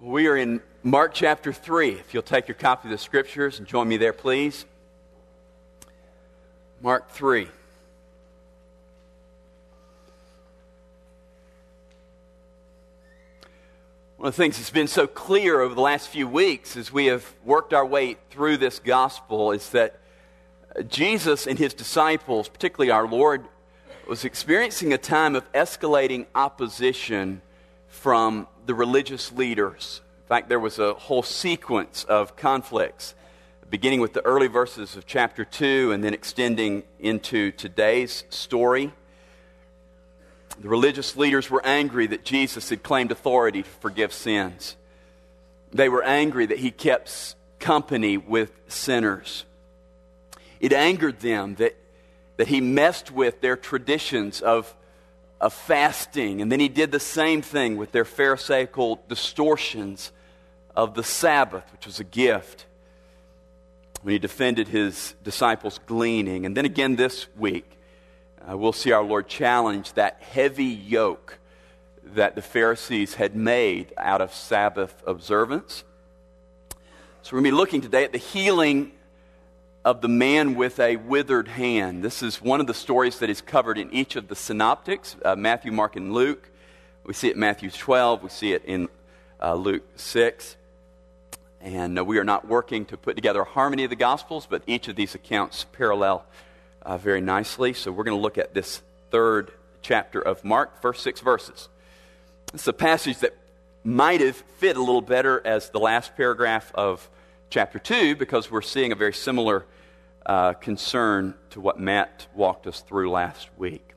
We are in Mark chapter 3. If you'll take your copy of the Scriptures and join me there, please. Mark 3. One of the things that's been so clear over the last few weeks as we have worked our way through this gospel is that Jesus and his disciples, particularly our Lord, was experiencing a time of escalating opposition from the religious leaders. In fact, there was a whole sequence of conflicts, beginning with the early verses of chapter 2 and then extending into today's story. The religious leaders were angry that Jesus had claimed authority to forgive sins. They were angry that he kept company with sinners. It angered them that he messed with their traditions of fasting, and then he did the same thing with their Pharisaical distortions of the Sabbath, which was a gift, when he defended his disciples' gleaning. And then again this week, we'll see our Lord challenge that heavy yoke that the Pharisees had made out of Sabbath observance. So we're going to be looking today at the healing of the man with a withered hand. This is one of the stories that is covered in each of the synoptics, Matthew, Mark, and Luke. We see it in Matthew 12. We see it in Luke 6. And we are not working to put together a harmony of the Gospels, but each of these accounts parallel very nicely. So we're going to look at this third chapter of Mark, first 6 verses. It's a passage that might have fit a little better as the last paragraph of chapter 2, because we're seeing a very similar concern to what Matt walked us through last week.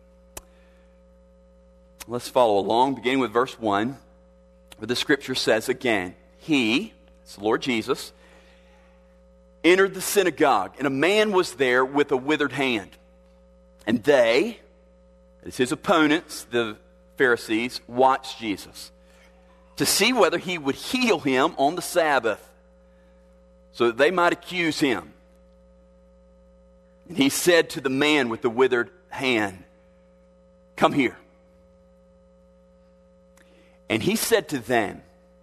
Let's follow along, beginning with verse 1, where the Scripture says again, He, it's the Lord Jesus, entered the synagogue, and a man was there with a withered hand. And they, as his opponents, the Pharisees, watched Jesus to see whether he would heal him on the Sabbath, so that they might accuse him. And he said to the man with the withered hand, Come here. And he said to them,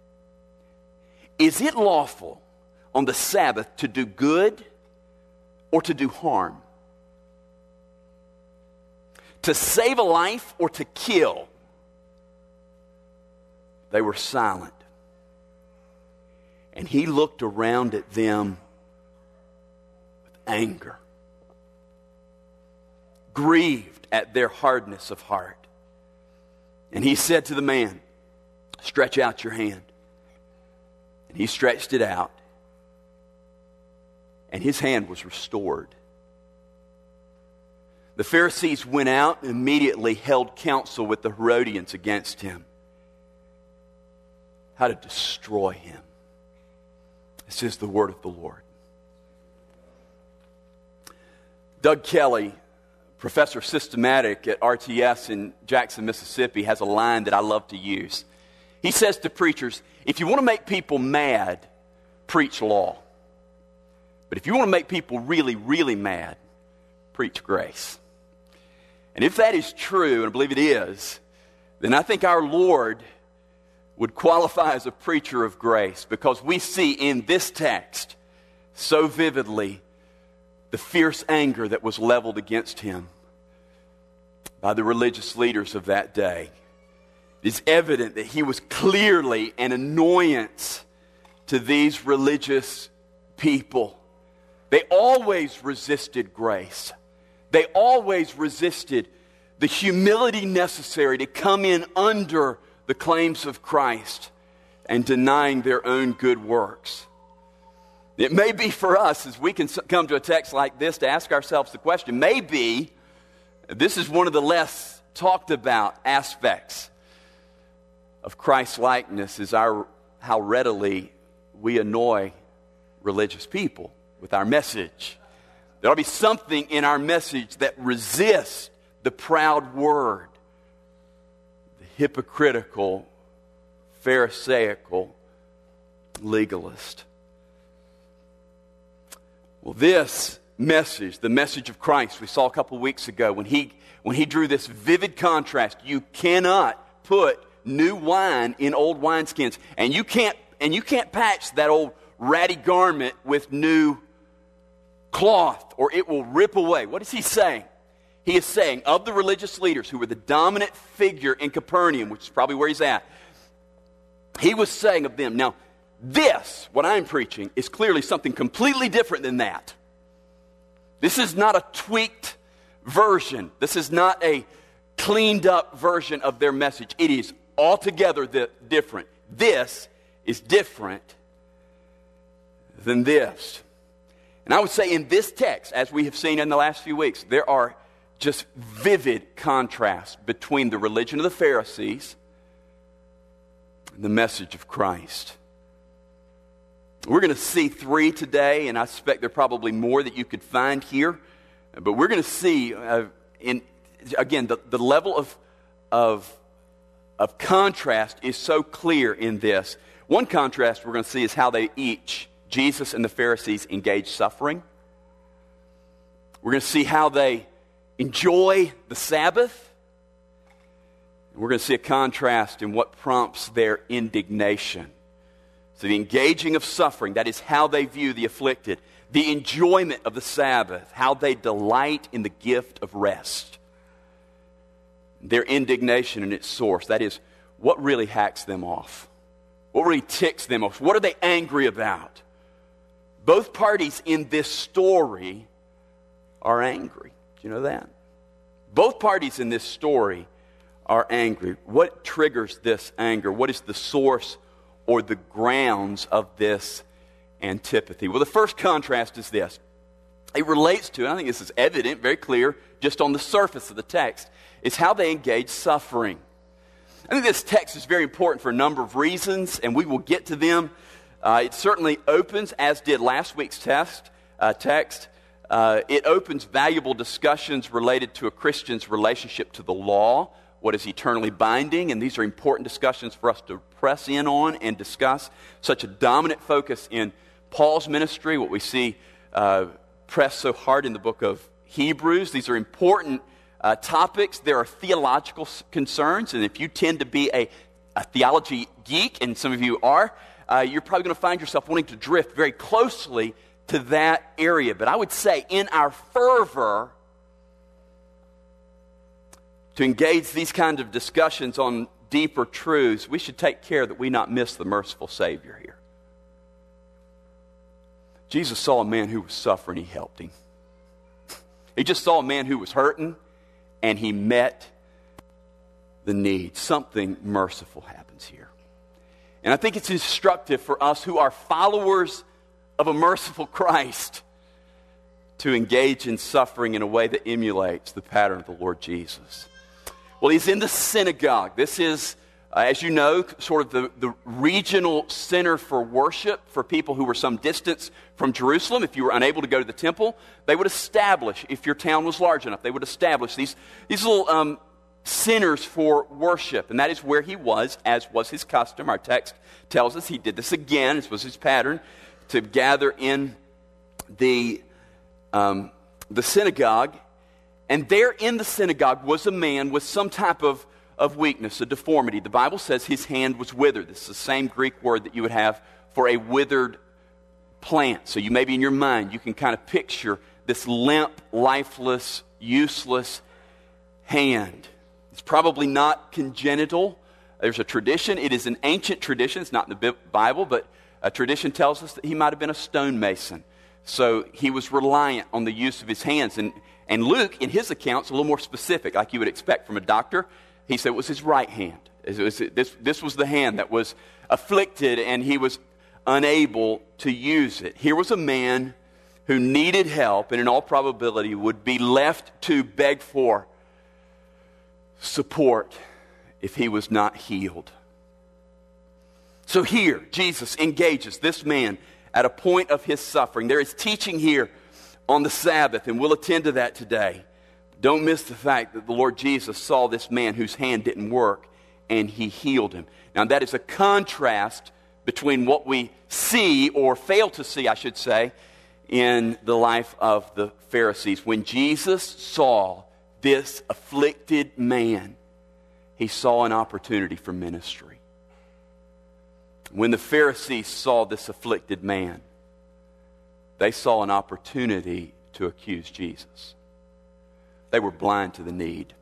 Is it lawful on the Sabbath to do good or to do harm? To save a life or to kill? They were silent. And he looked around at them with anger, grieved at their hardness of heart. And he said to the man, Stretch out your hand. And he stretched it out, and his hand was restored. The Pharisees went out and immediately held counsel with the Herodians against him, how to destroy him. This is the word of the Lord. Doug Kelly, professor of systematic at RTS in Jackson, Mississippi, has a line that I love to use. He says to preachers, if you want to make people mad, preach law. But if you want to make people really, really mad, preach grace. And if that is true, and I believe it is, then I think our Lord would qualify as a preacher of grace, because we see in this text so vividly the fierce anger that was leveled against him by the religious leaders of that day. It is evident that he was clearly an annoyance to these religious people. They always resisted grace. They always resisted the humility necessary to come in under the claims of Christ and denying their own good works. It may be for us, as we can come to a text like this, to ask ourselves the question, maybe this is one of the less talked about aspects of Christ's likeness, is how readily we annoy religious people with our message. There ought to be something in our message that resists the proud word, the hypocritical, pharisaical legalist. Well, this message, the message of Christ we saw a couple weeks ago, when he drew this vivid contrast, you cannot put new wine in old wineskins, and you can't and you can't patch that old ratty garment with new cloth, or it will rip away. What is he saying? He is saying, of the religious leaders who were the dominant figure in Capernaum, which is probably where he's at, he was saying of them, now, this, what I'm preaching, is clearly something completely different than that. This is not a tweaked version. This is not a cleaned up version of their message. It is altogether different. This is different than this. And I would say in this text, as we have seen in the last few weeks, there are just vivid contrasts between the religion of the Pharisees and the message of Christ. We're going to see three today, and I suspect there are probably more that you could find here. But we're going to see, again, the level of contrast is so clear in this. One contrast we're going to see is how they each, Jesus and the Pharisees, engage suffering. We're going to see how they enjoy the Sabbath. We're going to see a contrast in what prompts their indignation. So the engaging of suffering, that is how they view the afflicted. The enjoyment of the Sabbath, how they delight in the gift of rest. Their indignation and its source, that is what really hacks them off. What really ticks them off? What are they angry about? Both parties in this story are angry. Do you know that? Both parties in this story are angry. What triggers this anger? What is the source or the grounds of this antipathy? Well, the first contrast is this. It relates to, and I think this is evident, very clear, just on the surface of the text, is how they engage suffering. I think this text is very important for a number of reasons, and we will get to them. It certainly opens, as did last week's text. It opens valuable discussions related to a Christian's relationship to the law, what is eternally binding, and these are important discussions for us to press in on and discuss. Such a dominant focus in Paul's ministry, what we see pressed so hard in the book of Hebrews. These are important topics. There are theological concerns, and if you tend to be a theology geek, and some of you are, you're probably going to find yourself wanting to drift very closely to that area. But I would say in our fervor to engage these kinds of discussions on deeper truths, we should take care that we not miss the merciful Savior here. Jesus saw a man who was suffering, he helped him. He just saw a man who was hurting, and he met the need. Something merciful happens here. And I think it's instructive for us who are followers of a merciful Christ to engage in suffering in a way that emulates the pattern of the Lord Jesus. Well, he's in the synagogue. This is, as you know, sort of the regional center for worship for people who were some distance from Jerusalem. If you were unable to go to the temple, they would establish, if your town was large enough, they would establish these little centers for worship. And that is where he was, as was his custom. Our text tells us he did this again. This was his pattern, to gather in the synagogue. And there in the synagogue was a man with some type of weakness, a deformity. The Bible says his hand was withered. This is the same Greek word that you would have for a withered plant. So you maybe in your mind, you can kind of picture this limp, lifeless, useless hand. It's probably not congenital. There's a tradition. It is an ancient tradition. It's not in the Bible, but a tradition tells us that he might have been a stonemason. So he was reliant on the use of his hands. And Luke, in his account, is a little more specific, like you would expect from a doctor. He said it was his right hand. This was the hand that was afflicted, and he was unable to use it. Here was a man who needed help, and in all probability would be left to beg for support if he was not healed. So here, Jesus engages this man at a point of his suffering. There is teaching here on the Sabbath, and we'll attend to that today. Don't miss the fact that the Lord Jesus saw this man whose hand didn't work, and he healed him. Now, that is a contrast between what we see, or fail to see, I should say, in the life of the Pharisees. When Jesus saw this afflicted man, he saw an opportunity for ministry. When the Pharisees saw this afflicted man, they saw an opportunity to accuse Jesus. They were blind to the need.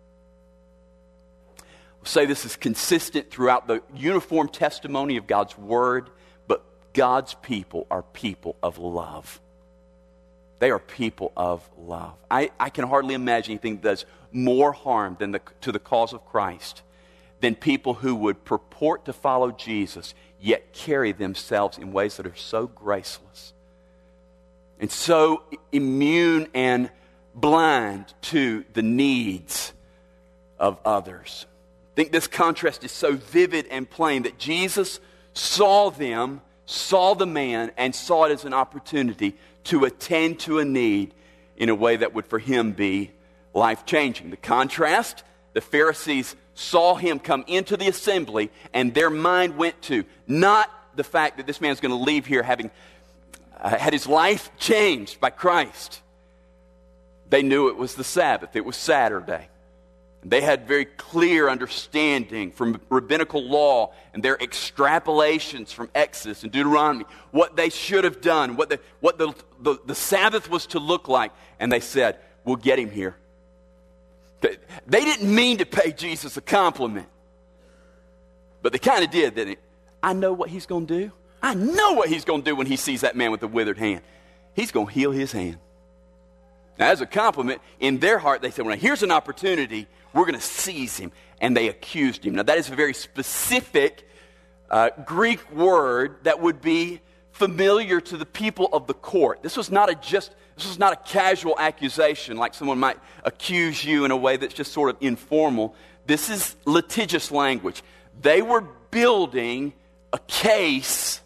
We'll say this is consistent throughout the uniform testimony of God's Word, but God's people are people of love. They are people of love. I can hardly imagine anything that does more harm to the cause of Christ than people who would purport to follow Jesus, yet carry themselves in ways that are so graceless and so immune and blind to the needs of others. I think this contrast is so vivid and plain that Jesus saw them, saw the man, and saw it as an opportunity to attend to a need in a way that would for him be life-changing. The contrast, the Pharisees saw him come into the assembly, and their mind went to not the fact that this man's going to leave here having had his life changed by Christ. They knew it was the Sabbath. It was Saturday. They had very clear understanding from rabbinical law and their extrapolations from Exodus and Deuteronomy, what they should have done, what the Sabbath was to look like. And they said, we'll get him here. They didn't mean to pay Jesus a compliment, but they kind of did, didn't they? I know what he's going to do. I know what he's going to do when he sees that man with the withered hand. He's going to heal his hand. Now, as a compliment, in their heart, they said, well, here's an opportunity. We're going to seize him. And they accused him. Now, that is a very specific Greek word that would be familiar to the people of the court. This was not a casual accusation like someone might accuse you in a way that's just sort of informal. This is litigious language. They were building a case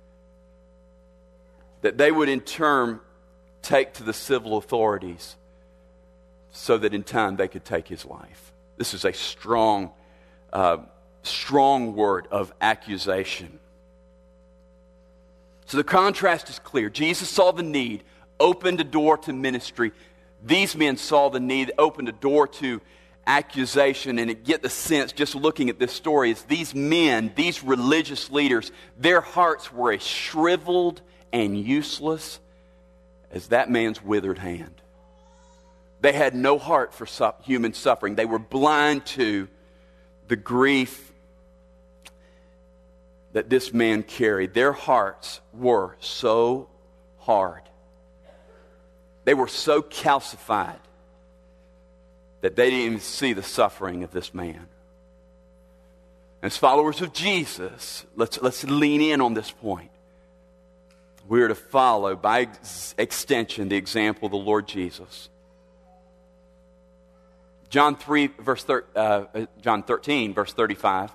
that they would in turn take to the civil authorities so that in time they could take his life. This is a strong word of accusation. So the contrast is clear. Jesus saw the need, opened a door to ministry. These men saw the need, opened a door to accusation. And to get the sense, just looking at this story, is these men, these religious leaders, their hearts were as shriveled and useless as that man's withered hand. They had no heart for human suffering. They were blind to the grief that this man carried. Their hearts were so hard. They were so calcified that they didn't even see the suffering of this man. As followers of Jesus, let's lean in on this point. We are to follow, by extension, the example of the Lord Jesus. John 13, verse 35.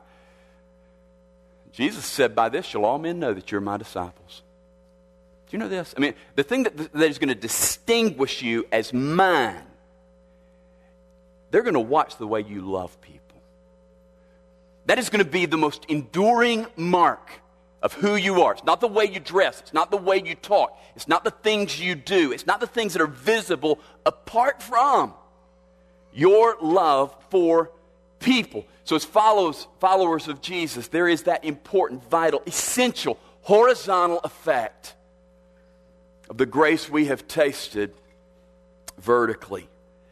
Jesus said, by this shall all men know that you're my disciples. Do you know this? I mean, the thing that is going to distinguish you as mine, they're going to watch the way you love people. That is going to be the most enduring mark of who you are. It's not the way you dress. It's not the way you talk. It's not the things you do. It's not the things that are visible apart from your love for people. So as followers of Jesus, there is that important, vital, essential, horizontal effect of the grace we have tasted vertically.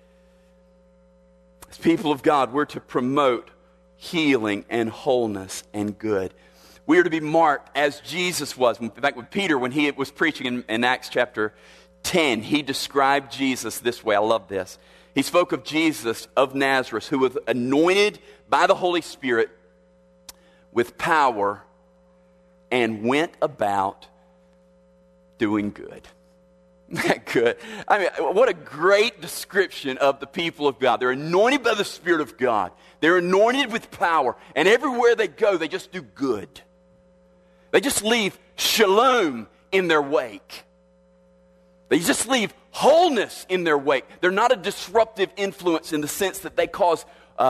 As people of God, we're to promote healing and wholeness and good. We are to be marked as Jesus was. In fact, with Peter, when he was preaching in Acts chapter 10, he described Jesus this way. I love this. He spoke of Jesus of Nazareth, who was anointed by the Holy Spirit with power and went about doing good. Isn't that good? I mean, what a great description of the people of God. They're anointed by the Spirit of God. They're anointed with power. And everywhere they go, they just do good. They just leave shalom in their wake. They just leave wholeness in their wake. They're not a disruptive influence in the sense that they cause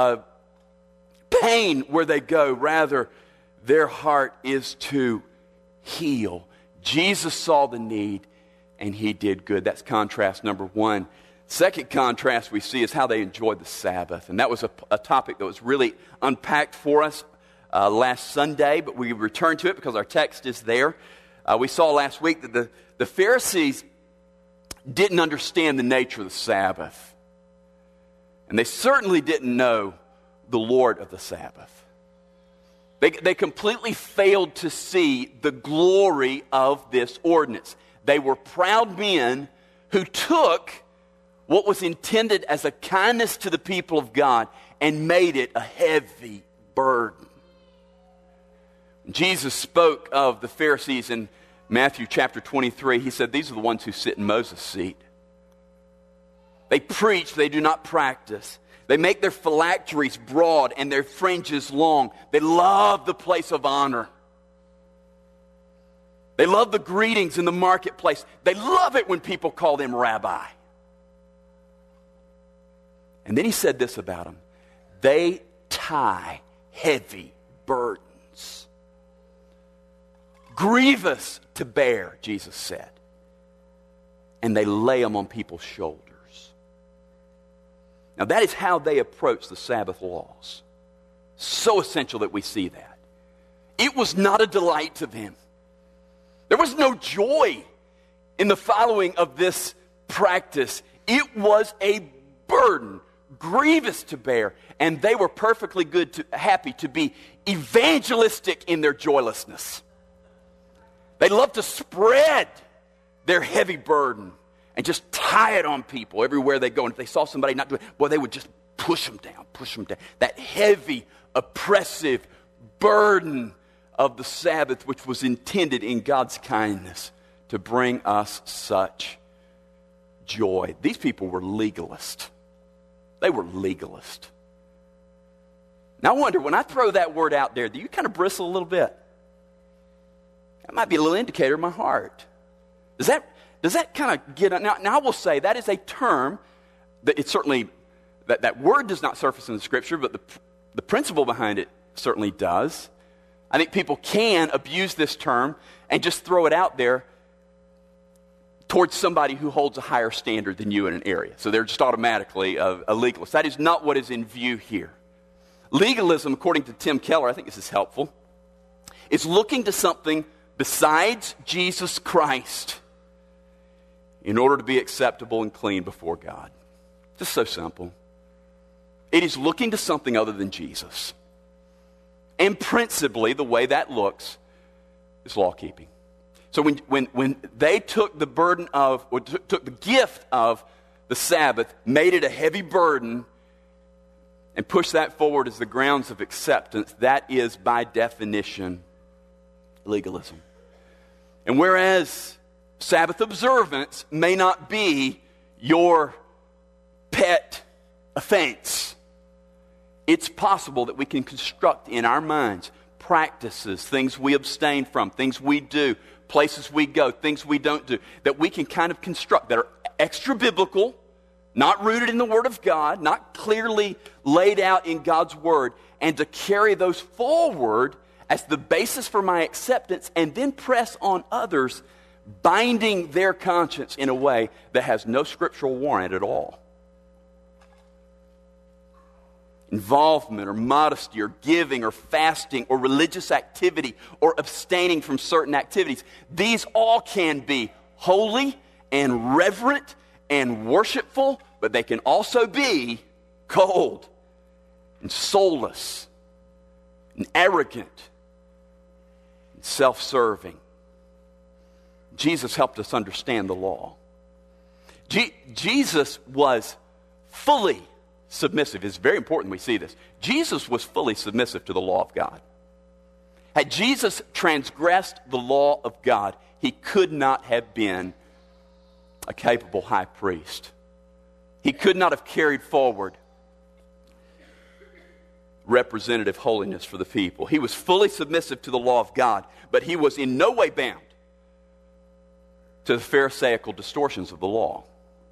pain where they go. Rather, their heart is to heal. Jesus saw the need, and he did good. That's contrast number one. Second contrast we see is how they enjoyed the Sabbath. And that was a topic that was really unpacked for us last Sunday, but we return to it because our text is there. We saw last week that the Pharisees didn't understand the nature of the Sabbath. And they certainly didn't know the Lord of the Sabbath. They completely failed to see the glory of this ordinance. They were proud men who took what was intended as a kindness to the people of God and made it a heavy burden. Jesus spoke of the Pharisees in Matthew chapter 23. He said, these are the ones who sit in Moses' seat. They preach, they do not practice. They make their phylacteries broad and their fringes long. They love the place of honor. They love the greetings in the marketplace. They love it when people call them rabbi. And then he said this about them. They tie heavy burdens. Grievous to bear, Jesus said. And they lay them on people's shoulders. Now that is how they approach the Sabbath laws. So essential that we see that. It was not a delight to them. There was no joy in the following of this practice. It was a burden, grievous to bear, and they were perfectly happy to be evangelistic in their joylessness. They loved to spread their heavy burden and just tie it on people everywhere they go. And if they saw somebody not doing it, boy, they would just push them down. That heavy, oppressive burden of the Sabbath, which was intended in God's kindness to bring us such joy. These people were legalist. They were legalist. Now I wonder, when I throw that word out there, do you kind of bristle a little bit? That might be a little indicator of my heart. Does that kind of get on? Now I will say that is a term that it's certainly, that word does not surface in the Scripture, but the principle behind it certainly does. I think people can abuse this term and just throw it out there towards somebody who holds a higher standard than you in an area. So they're just automatically a legalist. That is not what is in view here. Legalism, according to Tim Keller, I think this is helpful, is looking to something besides Jesus Christ in order to be acceptable and clean before God. Just so simple. It is looking to something other than Jesus. And principally, the way that looks is law-keeping. So when they took the burden of, or took the gift of the Sabbath, made it a heavy burden, and pushed that forward as the grounds of acceptance, that is, by definition, legalism. And whereas Sabbath observance may not be your pet offense, it's possible that we can construct in our minds practices, things we abstain from, things we do, places we go, things we don't do, that we can kind of construct that are extra biblical, not rooted in the Word of God, not clearly laid out in God's Word, and to carry those forward as the basis for my acceptance and then press on others, binding their conscience in a way that has no scriptural warrant at all. Involvement or modesty or giving or fasting or religious activity or abstaining from certain activities. These all can be holy and reverent and worshipful, but they can also be cold and soulless and arrogant and self-serving. Jesus helped us understand the law. Jesus was fully submissive. It's very important we see this. Jesus was fully submissive to the law of God. Had Jesus transgressed the law of God, he could not have been a capable high priest. He could not have carried forward representative holiness for the people. He was fully submissive to the law of God, but he was in no way bound to the Pharisaical distortions of the law.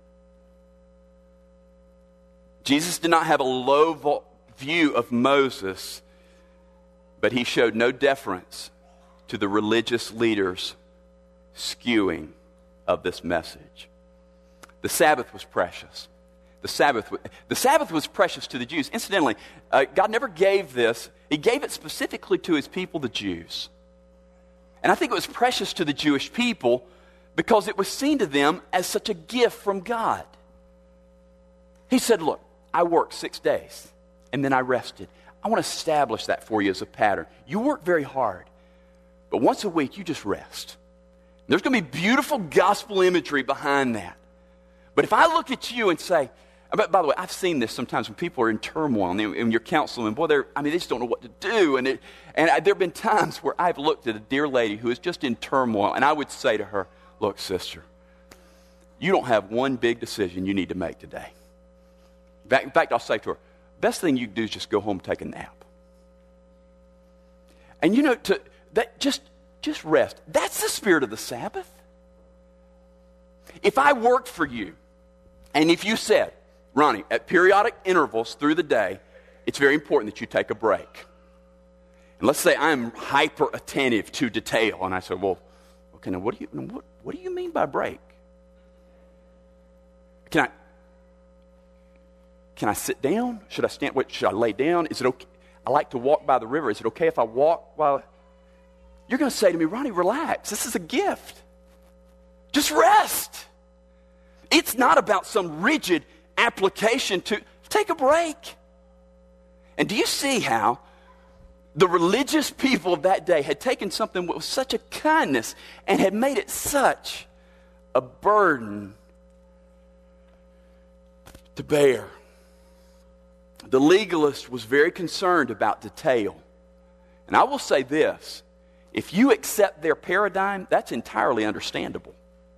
Jesus did not have a low view of Moses, but he showed no deference to the religious leaders' skewing of this message. The Sabbath was precious. the Sabbath. The Sabbath was precious to the Jews. Incidentally, God never gave this. He gave it specifically to his people, the Jews. And I think it was precious to the Jewish people because it was seen to them as such a gift from God. He said, look, I worked 6 days and then I rested. I want to establish that for you as a pattern. You work very hard, but once a week you just rest. There's going to be beautiful gospel imagery behind that. But if I look at you and say, by the way, I've seen this sometimes when people are in turmoil and you're counseling them. Boy, they just don't know what to do. And there have been times where I've looked at a dear lady who is just in turmoil, and I would say to her, look, sister, you don't have one big decision you need to make today. In fact, I'll say to her, best thing you can do is just go home and take a nap. And just rest. That's the spirit of the Sabbath. If I worked for you, and if you said, Ronnie, at periodic intervals through the day, it's very important that you take a break. And let's say I'm hyper attentive to detail, and I said, well, okay, now what do you mean by break? Can I sit down? Should I stand? Should I lay down? Is it okay? I like to walk by the river. Is it okay if I walk while? You're going to say to me, Ronnie, relax. This is a gift. Just rest. It's not about some rigid application to take a break. And do you see how the religious people of that day had taken something with such a kindness and had made it such a burden to bear? The legalist was very concerned about detail. And I will say this, if you accept their paradigm, that's entirely understandable.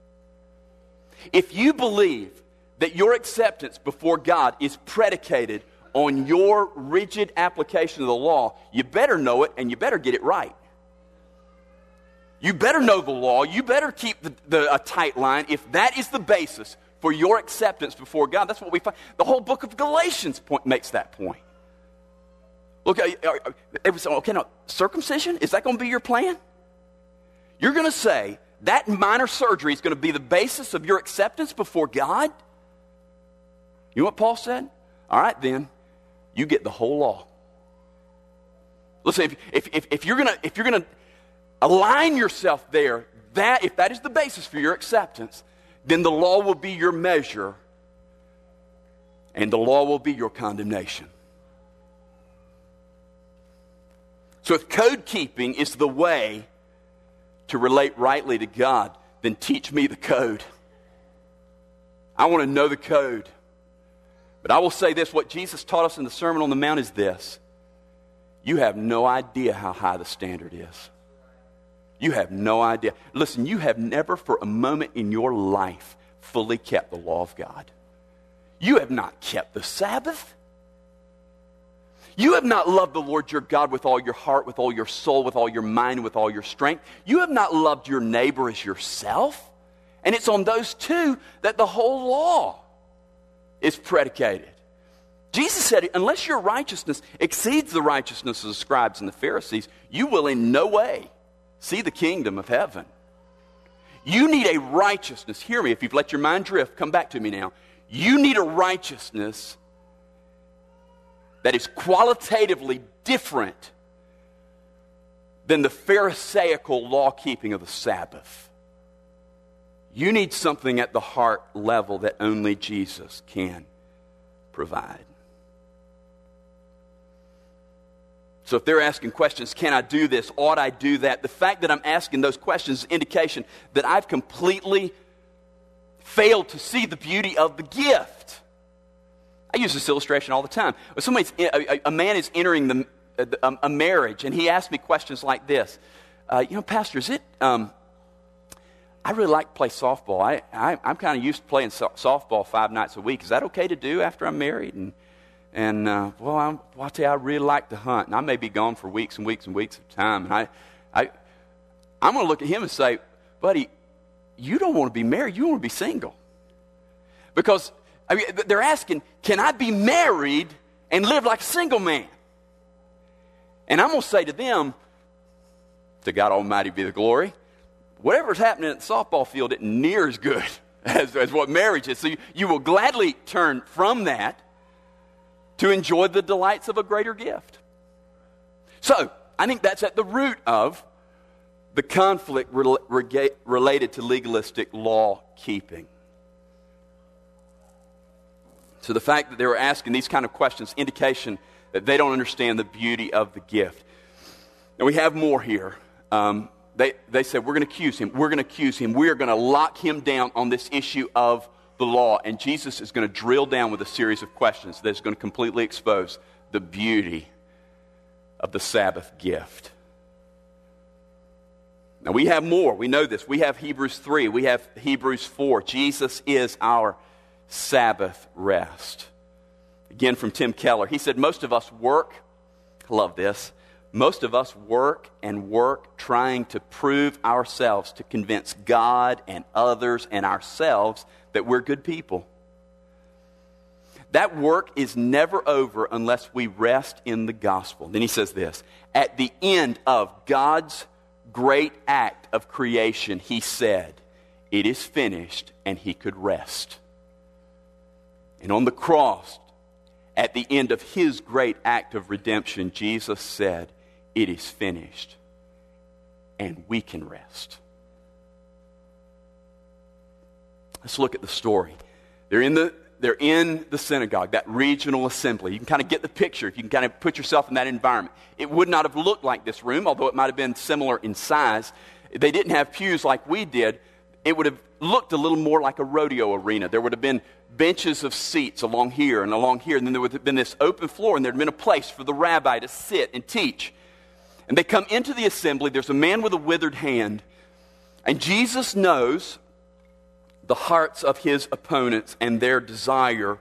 If you believe that your acceptance before God is predicated on your rigid application of the law, you better know it and you better get it right. You better know the law. You better keep a tight line. If that is the basis for your acceptance before God, that's what we find. The whole book of Galatians makes that point. Look, okay, now, circumcision, is that going to be your plan? You're going to say that minor surgery is going to be the basis of your acceptance before God? You know what Paul said? All right, then, you get the whole law. Listen, if you're going to align yourself there, if that is the basis for your acceptance, then the law will be your measure, and the law will be your condemnation. So if code keeping is the way to relate rightly to God, then teach me the code. I want to know the code. But I will say this, what Jesus taught us in the Sermon on the Mount is this. You have no idea how high the standard is. You have no idea. Listen, you have never for a moment in your life fully kept the law of God. You have not kept the Sabbath. You have not loved the Lord your God with all your heart, with all your soul, with all your mind, with all your strength. You have not loved your neighbor as yourself. And it's on those two that the whole law is predicated. Jesus said, unless your righteousness exceeds the righteousness of the scribes and the Pharisees, you will in no way see the kingdom of heaven. You need a righteousness. Hear me, if you've let your mind drift, come back to me now. You need a righteousness that is qualitatively different than the Pharisaical law-keeping of the Sabbath. You need something at the heart level that only Jesus can provide. So if they're asking questions, can I do this? Ought I do that? The fact that I'm asking those questions is an indication that I've completely failed to see the beauty of the gift. I use this illustration all the time. When a man is entering a marriage, and he asks me questions like this. Pastor, is it... I really like to play softball. I'm kind of used to playing softball 5 nights a week. Is that okay to do after I'm married? I'll tell you, I really like to hunt. And I may be gone for weeks and weeks and weeks at a time. And I'm going to look at him and say, buddy, you don't want to be married. You want to be single. Because they're asking, can I be married and live like a single man? And I'm going to say to them, to God Almighty be the glory, whatever's happening at the softball field isn't near as good as what marriage is. So you will gladly turn from that to enjoy the delights of a greater gift. So I think that's at the root of the conflict related to legalistic law keeping. So the fact that they were asking these kind of questions, indication that they don't understand the beauty of the gift. Now we have more here. They said, we're going to accuse him. We're going to accuse him. We are going to lock him down on this issue of the law. And Jesus is going to drill down with a series of questions that's going to completely expose the beauty of the Sabbath gift. Now we have more. We know this. We have Hebrews 3. We have Hebrews 4. Jesus is our Sabbath rest. Again from Tim Keller. He said, most of us work, I love this, most of us work and work trying to prove ourselves, to convince God and others and ourselves that we're good people. That work is never over unless we rest in the gospel. Then he says this, at the end of God's great act of creation, he said, it is finished, and he could rest. And on the cross, at the end of his great act of redemption, Jesus said, it is finished, and we can rest. Let's look at the story. They're in the synagogue, that regional assembly. You can kind of get the picture. If you can kind of put yourself in that environment. It would not have looked like this room, although it might have been similar in size. They didn't have pews like we did. It would have looked a little more like a rodeo arena. There would have been benches of seats along here, and then there would have been this open floor, and there would have been a place for the rabbi to sit and teach. And they come into the assembly. There's a man with a withered hand, and Jesus knows the hearts of his opponents and their desire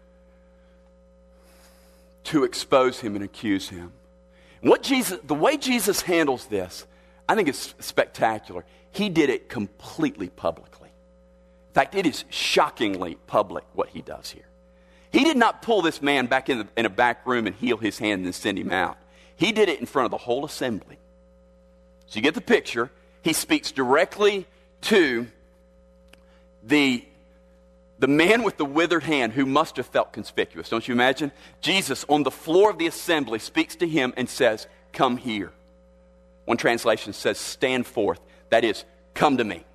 to expose him and accuse him. And the way Jesus handles this, I think it's spectacular. He did it completely publicly. In fact, it is shockingly public what he does here. He did not pull this man back in a back room and heal his hand and send him out. He did it in front of the whole assembly. So you get the picture. He speaks directly to the man with the withered hand who must have felt conspicuous. Don't you imagine? Jesus, on the floor of the assembly, speaks to him and says, come here. One translation says, stand forth. That is, come to me.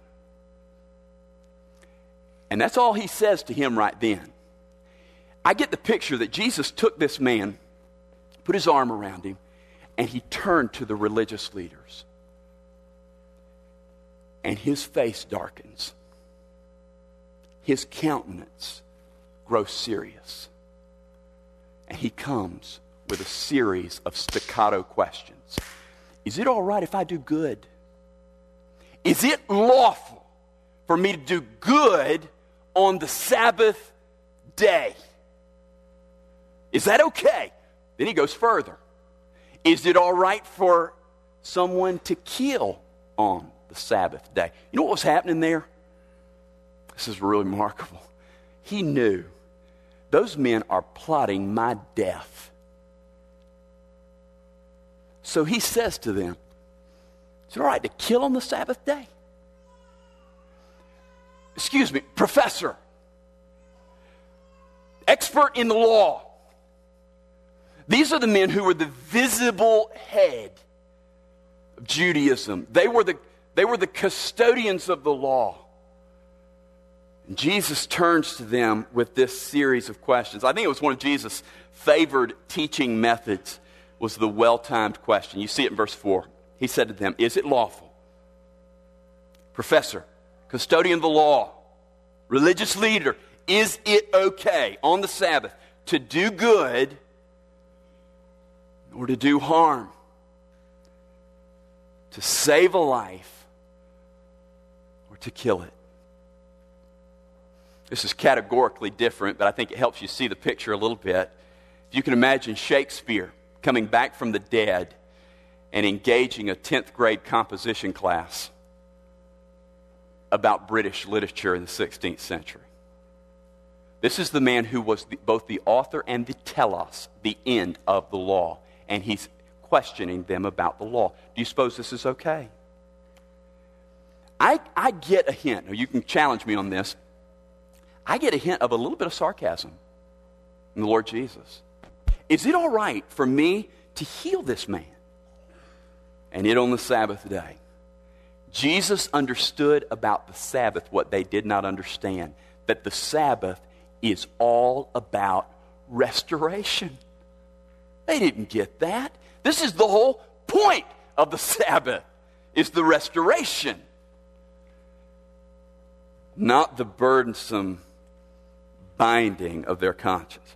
And that's all he says to him right then. I get the picture that Jesus took this man, put his arm around him, and he turned to the religious leaders. And his face darkens. His countenance grows serious. And he comes with a series of staccato questions. Is it all right if I do good? Is it lawful for me to do good on the Sabbath day? Is that okay? Then he goes further. Is it all right for someone to kill on the Sabbath day? You know what was happening there? This is really remarkable. He knew those men are plotting my death. So he says to them, is it all right to kill on the Sabbath day? Excuse me, professor, expert in the law. These are the men who were the visible head of Judaism. They were the custodians of the law. And Jesus turns to them with this series of questions. I think it was one of Jesus' favored teaching methods was the well-timed question. You see it in verse 4. He said to them, is it lawful? Professor, custodian of the law, religious leader, is it okay on the Sabbath to do good or to do harm? To save a life or to kill it? This is categorically different, but I think it helps you see the picture a little bit. If you can imagine Shakespeare coming back from the dead and engaging a 10th grade composition class about British literature in the 16th century. This is the man who was both the author and the telos, the end of the law. And he's questioning them about the law. Do you suppose this is okay? I get a hint. Now you can challenge me on this. I get a hint of a little bit of sarcasm in the Lord Jesus. Is it all right for me to heal this man? And it on the Sabbath day. Jesus understood about the Sabbath what they did not understand, that the Sabbath is all about restoration. They didn't get that. This is the whole point of the Sabbath, is the restoration, not the burdensome binding of their consciences.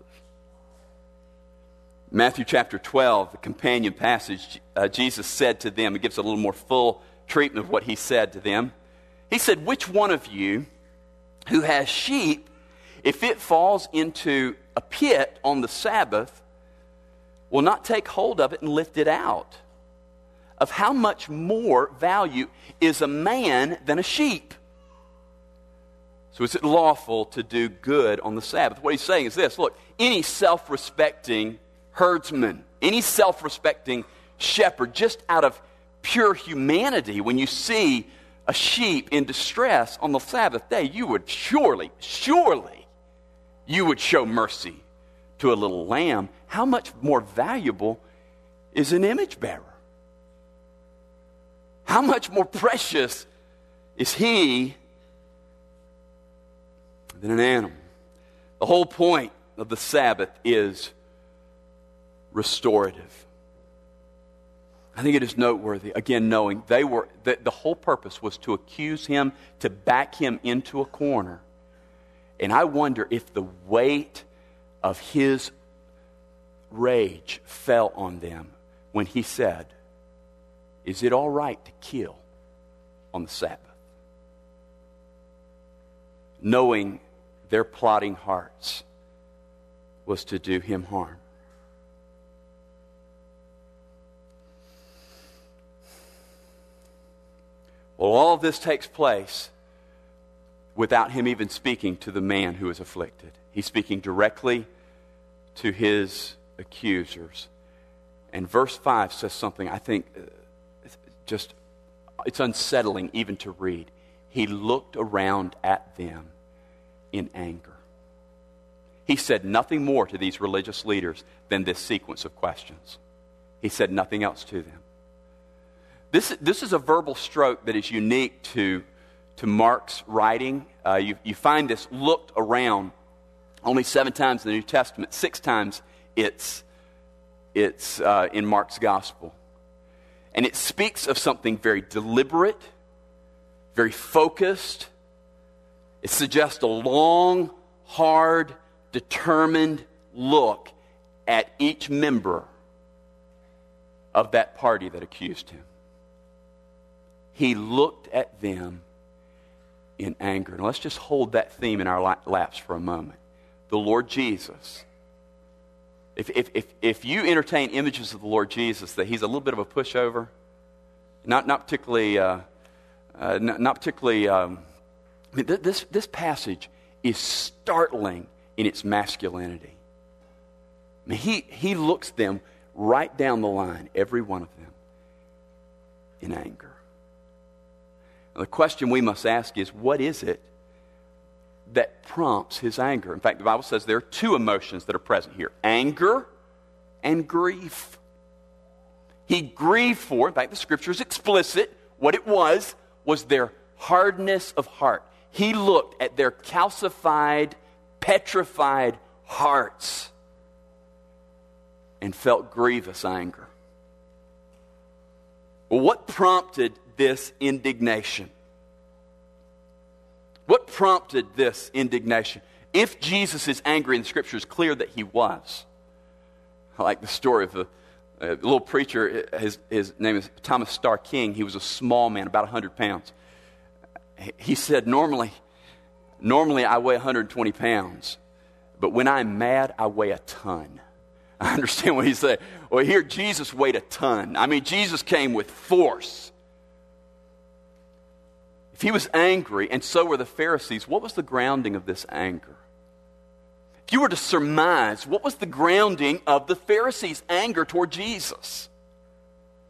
Matthew chapter 12, the companion passage, Jesus said to them, it gives a little more full treatment of what he said to them. He said, which one of you who has sheep, if it falls into a pit on the Sabbath, will not take hold of it and lift it out? Of how much more value is a man than a sheep? So is it lawful to do good on the Sabbath? What he's saying is this: look, any self-respecting herdsman, any self-respecting shepherd, just out of pure humanity, when you see a sheep in distress on the Sabbath day, you would surely, you would show mercy to a little lamb. How much more valuable is an image bearer? How much more precious is he than an animal? The whole point of the Sabbath is restorative. I think it is noteworthy, again, knowing that the whole purpose was to accuse him, to back him into a corner. And I wonder if the weight of his rage fell on them when he said, is it all right to kill on the Sabbath? Knowing their plotting hearts was to do him harm. Well, all of this takes place without him even speaking to the man who is afflicted. He's speaking directly to his accusers. And verse 5 says something I think it's unsettling even to read. He looked around at them in anger. He said nothing more to these religious leaders than this sequence of questions. He said nothing else to them. This is a verbal stroke that is unique to Mark's writing. You find this looked around only 7 times in the New Testament. 6 times it's in Mark's gospel. And it speaks of something very deliberate, very focused. It suggests a long, hard, determined look at each member of that party that accused him. He looked at them in anger. And let's just hold that theme in our laps for a moment. The Lord Jesus. If you entertain images of the Lord Jesus that he's a little bit of a pushover, not particularly. This passage is startling in its masculinity. I mean, he looks them right down the line, every one of them, in anger. Now, the question we must ask is, what is it that prompts his anger? In fact, the Bible says there are 2 emotions that are present here: anger and grief. He grieved for, in fact, the Scripture is explicit, what it was their hardness of heart. He looked at their calcified, petrified hearts and felt grievous anger. Well, what prompted this indignation? What prompted this indignation? If Jesus is angry, and the Scripture is clear that he was. I like the story of a little preacher. His name is Thomas Starr King. He was a small man, about 100 pounds. He said, normally I weigh 120 pounds, but when I'm mad, I weigh a ton. I understand what he's saying. Well, here, Jesus weighed a ton. I mean, Jesus came with force. If he was angry, and so were the Pharisees, what was the grounding of this anger? If you were to surmise, what was the grounding of the Pharisees' anger toward Jesus?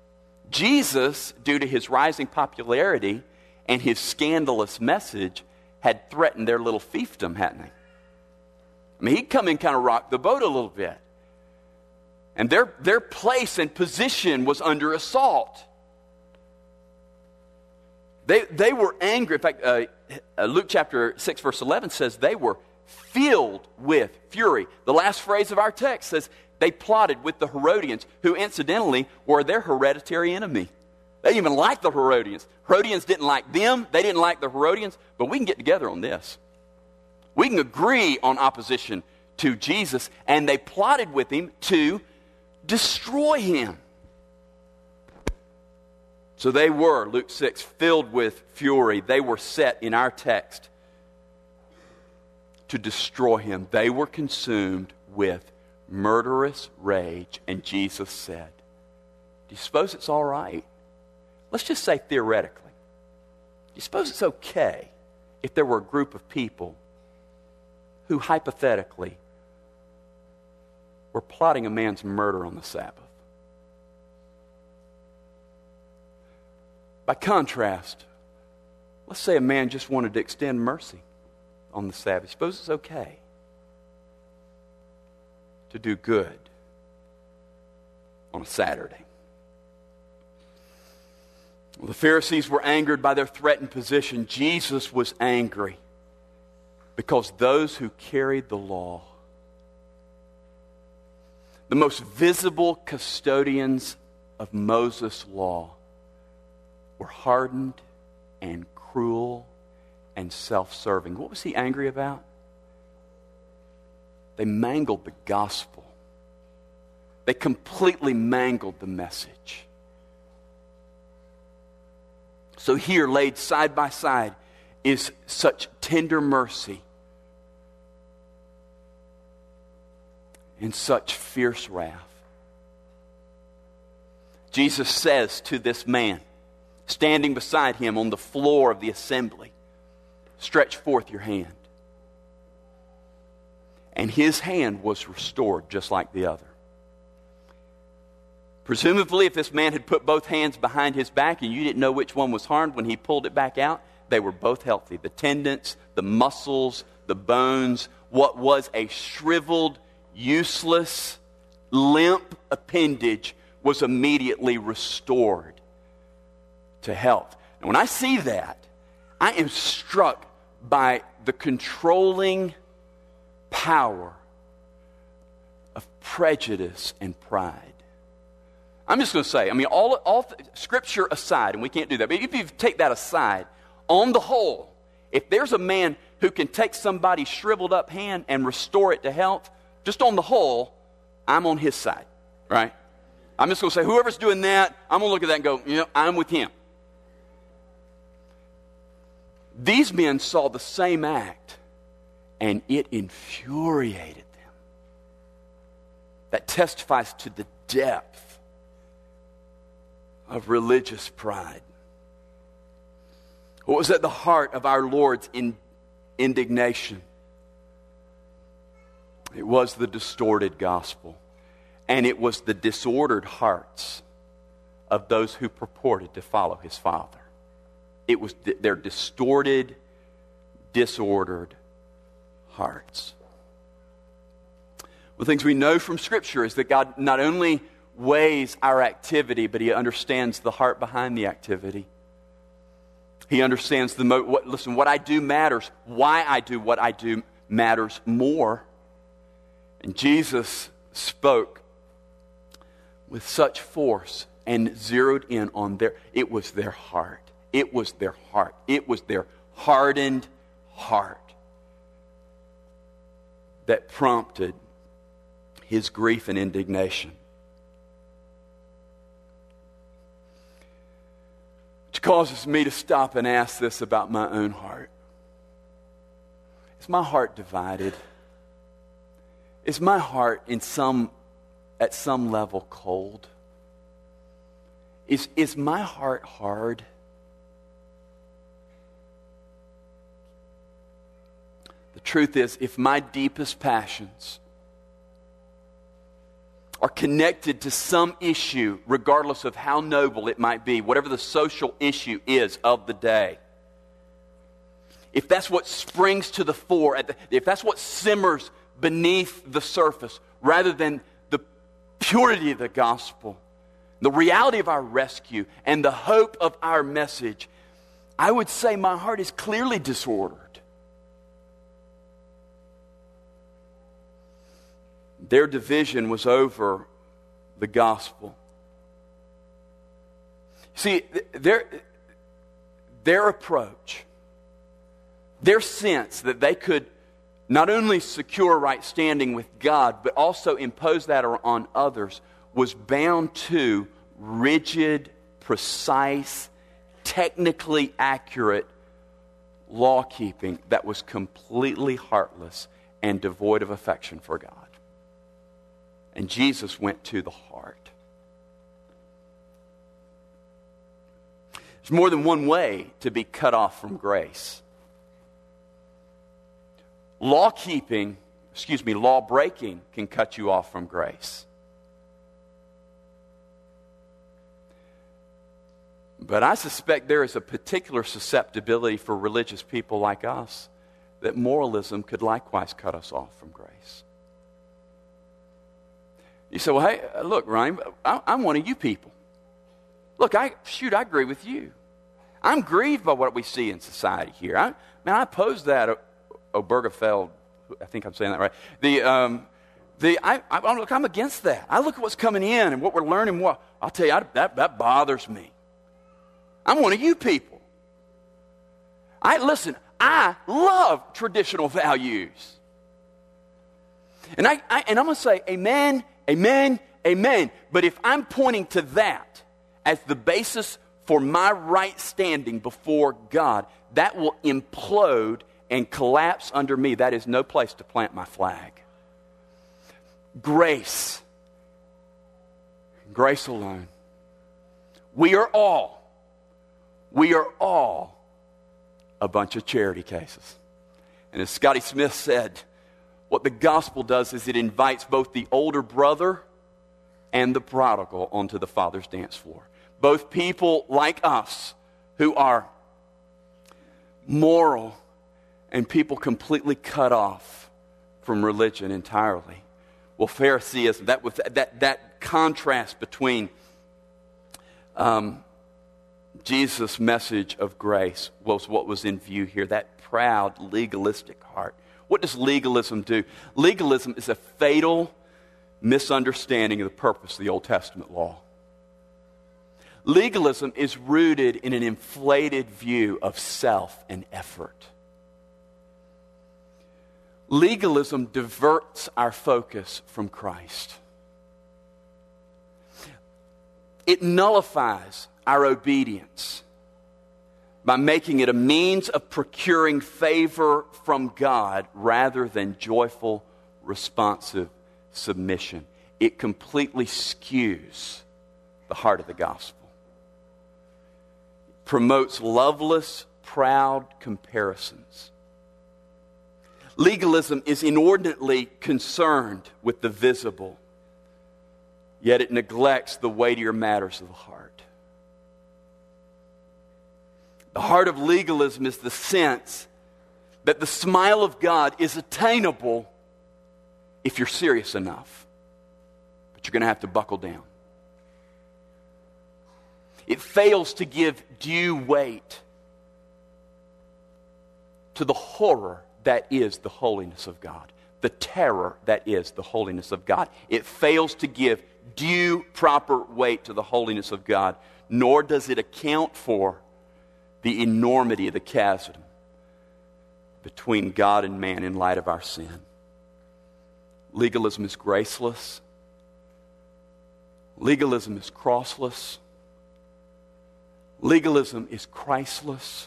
Jesus, due to his rising popularity and his scandalous message, had threatened their little fiefdom, hadn't he? I mean, he'd come in kind of rock the boat a little bit. And their place and position was under assault. They were angry. In fact, Luke chapter 6, verse 11 says they were filled with fury. The last phrase of our text says they plotted with the Herodians, who incidentally were their hereditary enemy. They didn't even like the Herodians. Herodians didn't like them. They didn't like the Herodians. But we can get together on this. We can agree on opposition to Jesus. And they plotted with him to destroy him. So they were, Luke 6, filled with fury. They were set in our text to destroy him. They were consumed with murderous rage. And Jesus said, do you suppose it's all right? Let's just say theoretically. Do you suppose it's okay if there were a group of people who hypothetically were plotting a man's murder on the Sabbath? By contrast, let's say a man just wanted to extend mercy on the Sabbath. Suppose it's okay to do good on a Saturday. Well, the Pharisees were angered by their threatened position. Jesus was angry because those who carried the law, the most visible custodians of Moses' law, were hardened and cruel and self-serving. What was he angry about? They mangled the gospel. They completely mangled the message. So here, laid side by side, is such tender mercy and such fierce wrath. Jesus says to this man, standing beside him on the floor of the assembly, stretch forth your hand. And his hand was restored just like the other. Presumably, if this man had put both hands behind his back and you didn't know which one was harmed, when he pulled it back out, they were both healthy. The tendons, the muscles, the bones, what was a shriveled, useless, limp appendage was immediately restored to health. And when I see that, I am struck by the controlling power of prejudice and pride. I'm just going to say, I mean, all Scripture aside, and we can't do that, but if you take that aside, on the whole, if there's a man who can take somebody's shriveled up hand and restore it to health, just on the whole, I'm on his side, right? I'm just going to say, whoever's doing that, I'm going to look at that and go, you know, I'm with him. These men saw the same act, and it infuriated them. That testifies to the depth of religious pride. What was at the heart of our Lord's indignation? It was the distorted gospel, and it was the disordered hearts of those who purported to follow his Father. It was their distorted, disordered hearts. One of the things we know from Scripture is that God not only weighs our activity, but he understands the heart behind the activity. He understands what I do matters. Why I do what I do matters more. And Jesus spoke with such force and zeroed in on it was their heart. It was their heart. It was their hardened heart that prompted his grief and indignation. Which causes me to stop and ask this about my own heart. Is my heart divided? Is my heart at some level cold? Is my heart hard? The truth is, if my deepest passions are connected to some issue, regardless of how noble it might be, whatever the social issue is of the day, if that's what springs to the fore, if that's what simmers beneath the surface, rather than the purity of the gospel, the reality of our rescue, and the hope of our message, I would say my heart is clearly disordered. Their division was over the gospel. See, their approach, their sense that they could not only secure right standing with God, but also impose that on others, was bound to rigid, precise, technically accurate law-keeping that was completely heartless and devoid of affection for God. And Jesus went to the heart. There's more than one way to be cut off from grace. Law-breaking can cut you off from grace. But I suspect there is a particular susceptibility for religious people like us that moralism could likewise cut us off from grace. You say, well, hey, look, Ryan, I'm one of you people. Look, I agree with you. I'm grieved by what we see in society here. I oppose that Obergefell, I think I'm saying that right. Look, I'm against that. I look at what's coming in and what we're learning. I'll tell you, that bothers me. I'm one of you people. I love traditional values. And I'm going to say amen, amen, amen. But if I'm pointing to that as the basis for my right standing before God, that will implode and collapse under me. That is no place to plant my flag. Grace. Grace alone. We are all a bunch of charity cases. And as Scotty Smith said, what the gospel does is it invites both the older brother and the prodigal onto the Father's dance floor. Both people like us who are moral and people completely cut off from religion entirely. Well, Phariseeism, that contrast between Jesus' message of grace was what was in view here, that proud, legalistic heart. What does legalism do? Legalism is a fatal misunderstanding of the purpose of the Old Testament law. Legalism is rooted in an inflated view of self and effort. Legalism diverts our focus from Christ. It nullifies our obedience by making it a means of procuring favor from God rather than joyful, responsive submission. It completely skews the heart of the gospel. It promotes loveless, proud comparisons. Legalism is inordinately concerned with the visible, yet it neglects the weightier matters of the heart. The heart of legalism is the sense that the smile of God is attainable if you're serious enough. But you're going to have to buckle down. It fails to give due weight to the horror that is the holiness of God, the terror that is the holiness of God. It fails to give due proper weight to the holiness of God, nor does it account for the enormity of the chasm between God and man in light of our sin. Legalism is graceless. Legalism is crossless. Legalism is Christless.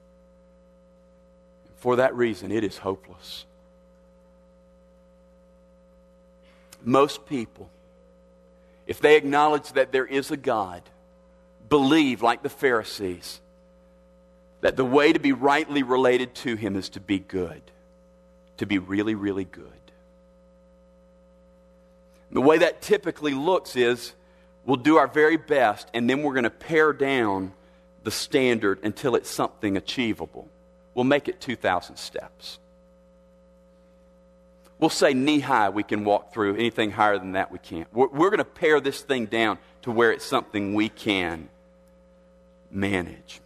For that reason, it is hopeless. Most people, if they acknowledge that there is a God, believe, like the Pharisees, that the way to be rightly related to Him is to be good, to be really, really good. The way that typically looks is we'll do our very best, and then we're going to pare down the standard until it's something achievable. we'll make it 2,000 steps. We'll say knee-high we can walk through. Anything higher than that we can't. We're going to pare this thing down to where it's something we can manage.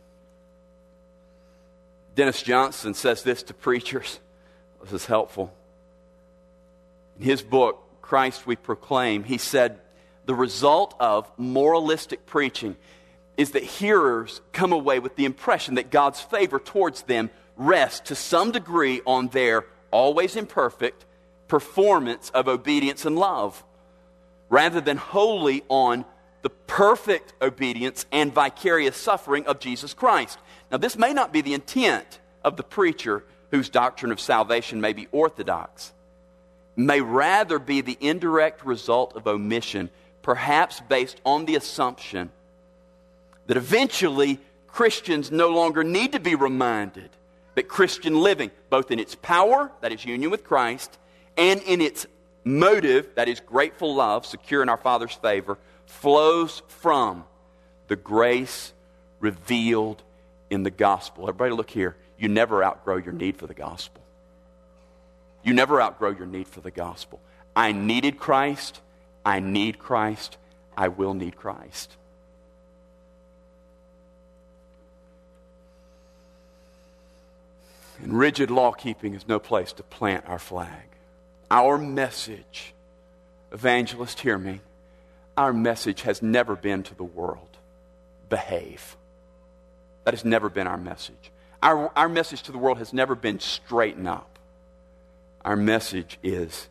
Dennis Johnson says this to preachers. This is helpful. In his book, Christ We Proclaim, he said, the result of moralistic preaching is that hearers come away with the impression that God's favor towards them rests to some degree on their always imperfect performance of obedience and love, rather than wholly on the perfect obedience and vicarious suffering of Jesus Christ. Now, this may not be the intent of the preacher whose doctrine of salvation may be orthodox. It may rather be the indirect result of omission, perhaps based on the assumption that eventually Christians no longer need to be reminded that Christian living, both in its power, that is union with Christ, and in its motive, that is grateful love, secure in our Father's favor, flows from the grace revealed in the gospel. Everybody look here. You never outgrow your need for the gospel. You never outgrow your need for the gospel. I needed Christ. I need Christ. I will need Christ. And rigid law-keeping is no place to plant our flag. Our message, evangelist, hear me, our message has never been to the world, behave. That has never been our message. Our message to the world has never been straighten up. Our message is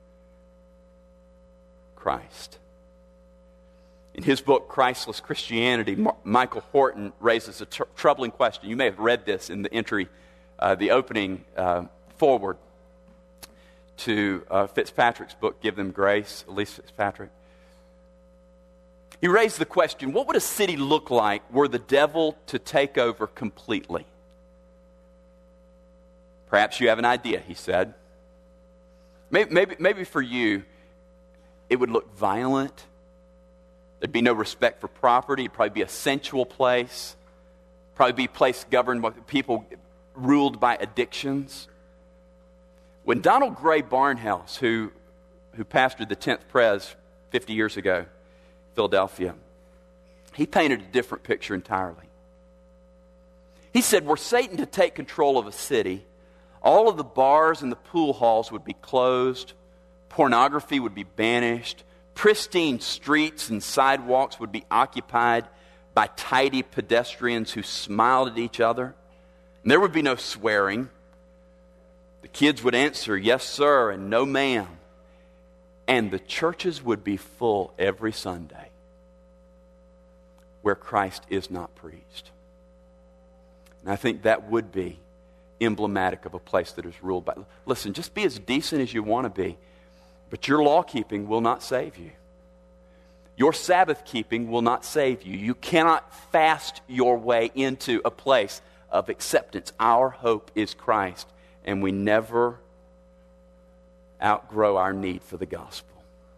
Christ. In his book, Christless Christianity, Michael Horton raises a troubling question. You may have read this in the entry, the opening forward to Fitzpatrick's book, Give Them Grace, Elyse Fitzpatrick. He raised the question, what would a city look like were the devil to take over completely? Perhaps you have an idea, he said. Maybe for you, it would look violent. There'd be no respect for property. It'd probably be a sensual place. Probably be a place governed by people ruled by addictions. When Donald Gray Barnhouse, who pastored the 10th Pres 50 years ago, Philadelphia, he painted a different picture entirely. He said, were Satan to take control of a city, all of the bars and the pool halls would be closed, pornography would be banished, pristine streets and sidewalks would be occupied by tidy pedestrians who smiled at each other, and there would be no swearing. The kids would answer, yes, sir, and no, ma'am. And the churches would be full every Sunday where Christ is not preached. And I think that would be emblematic of a place that is ruled by... Listen, just be as decent as you want to be, but your law-keeping will not save you. Your Sabbath-keeping will not save you. You cannot fast your way into a place of acceptance. Our hope is Christ, and we never outgrow our need for the gospel.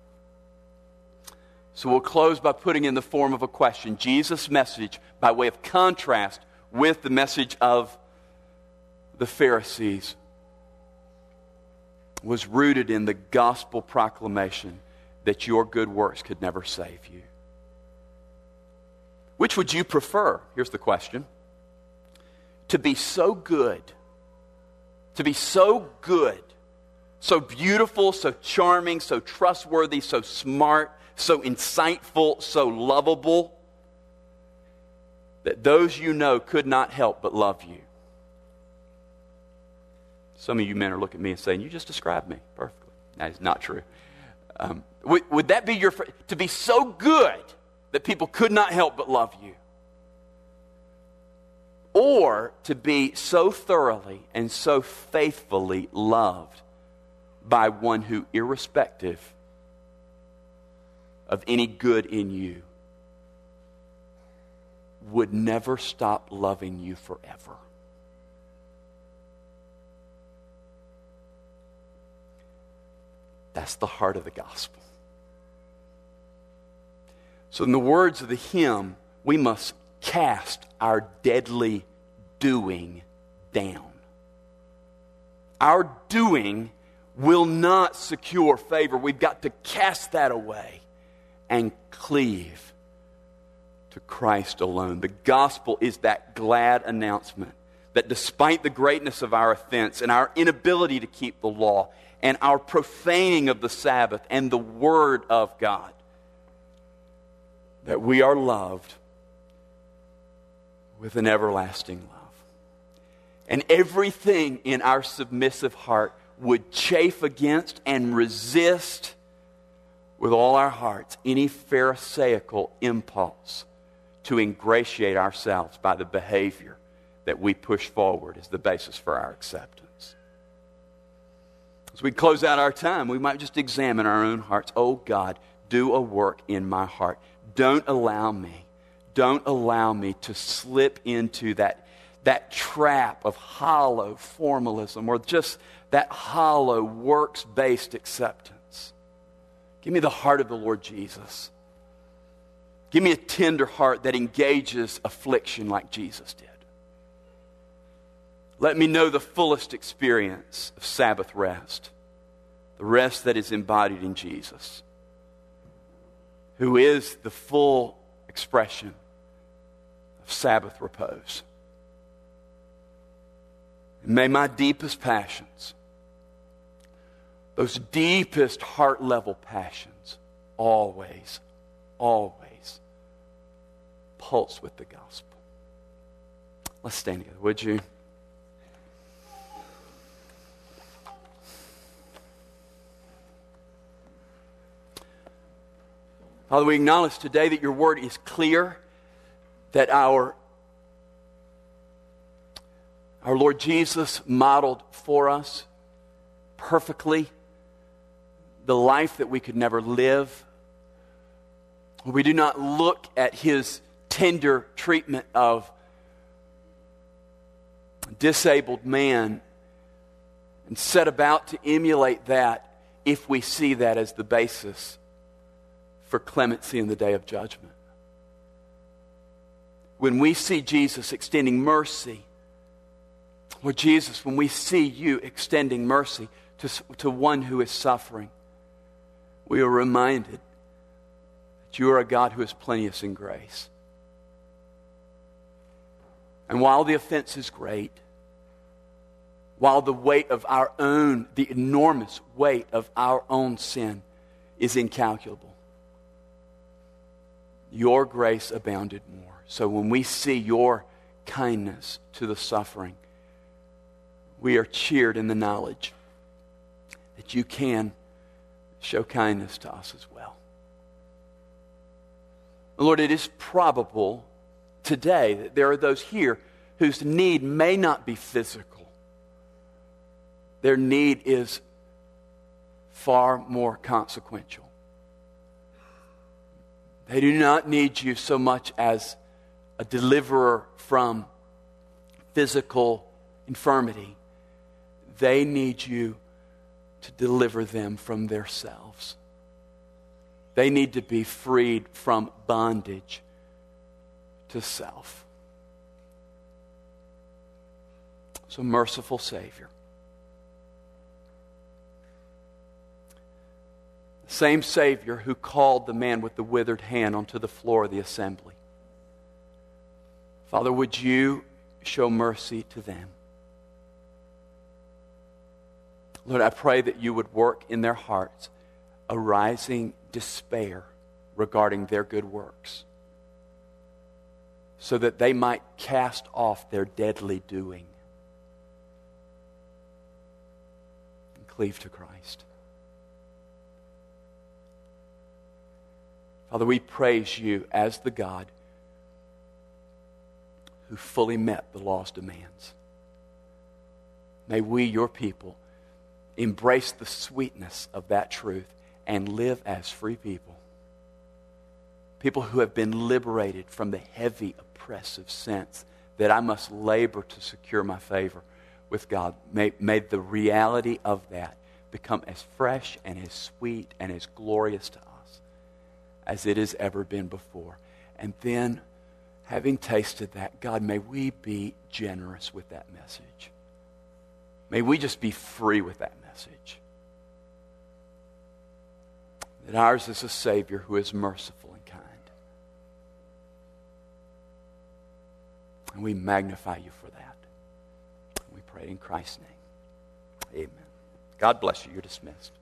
So we'll close by putting in the form of a question. Jesus' message, by way of contrast with the message of the Pharisees, was rooted in the gospel proclamation that your good works could never save you. Which would you prefer? Here's the question. To be so good, so beautiful, so charming, so trustworthy, so smart, so insightful, so lovable, that those you know could not help but love you. Some of you men are looking at me and saying, you just described me perfectly. That is not true. Would that be to be so good that people could not help but love you? Or to be so thoroughly and so faithfully loved by one who, irrespective of any good in you, would never stop loving you forever? That's the heart of the gospel. So in the words of the hymn, we must cast our deadly doing down. Our doing will not secure favor. We've got to cast that away and cleave to Christ alone. The gospel is that glad announcement that despite the greatness of our offense and our inability to keep the law and our profaning of the Sabbath and the Word of God, that we are loved with an everlasting love. And everything in our submissive heart would chafe against and resist with all our hearts any pharisaical impulse to ingratiate ourselves by the behavior that we push forward as the basis for our acceptance. As we close out our time, we might just examine our own hearts. Oh God, do a work in my heart. Don't allow me to slip into that trap of hollow formalism or just that hollow works-based acceptance. Give me the heart of the Lord Jesus. Give me a tender heart that engages affliction like Jesus did. Let me know the fullest experience of Sabbath rest, the rest that is embodied in Jesus, who is the full expression of Sabbath repose. And may my deepest passions, those deepest heart-level passions, always pulse with the gospel. Let's stand together, would you? Father, we acknowledge today that your word is clear, that our Lord Jesus modeled for us perfectly the life that we could never live. We do not look at his tender treatment of a disabled man and set about to emulate that if we see that as the basis for clemency in the day of judgment. When we see Jesus extending mercy, Lord Jesus, when we see you extending mercy to one who is suffering, we are reminded that you are a God who is plenteous in grace. And while the offense is great, while the weight of our own, the enormous weight of our own sin is incalculable, your grace abounded more. So when we see your kindness to the suffering, we are cheered in the knowledge that you can show kindness to us as well. Lord, it is probable today that there are those here whose need may not be physical. Their need is far more consequential. They do not need you so much as a deliverer from physical infirmity. They need you to deliver them from themselves. They need to be freed from bondage to self. So, merciful Savior, the same Savior who called the man with the withered hand onto the floor of the assembly, Father, would you show mercy to them? Lord, I pray that you would work in their hearts a rising despair regarding their good works, so that they might cast off their deadly doing and cleave to Christ. Father, we praise you as the God who fully met the law's demands. May we, your people, embrace the sweetness of that truth and live as free people. People who have been liberated from the heavy, oppressive sense that I must labor to secure my favor with God. May the reality of that become as fresh and as sweet and as glorious to us as it has ever been before. And then, having tasted that, God, may we be generous with that message. May we just be free with that message. That ours is a Savior who is merciful and kind. And we magnify you for that. We pray in Christ's name. Amen. God bless you. You're dismissed.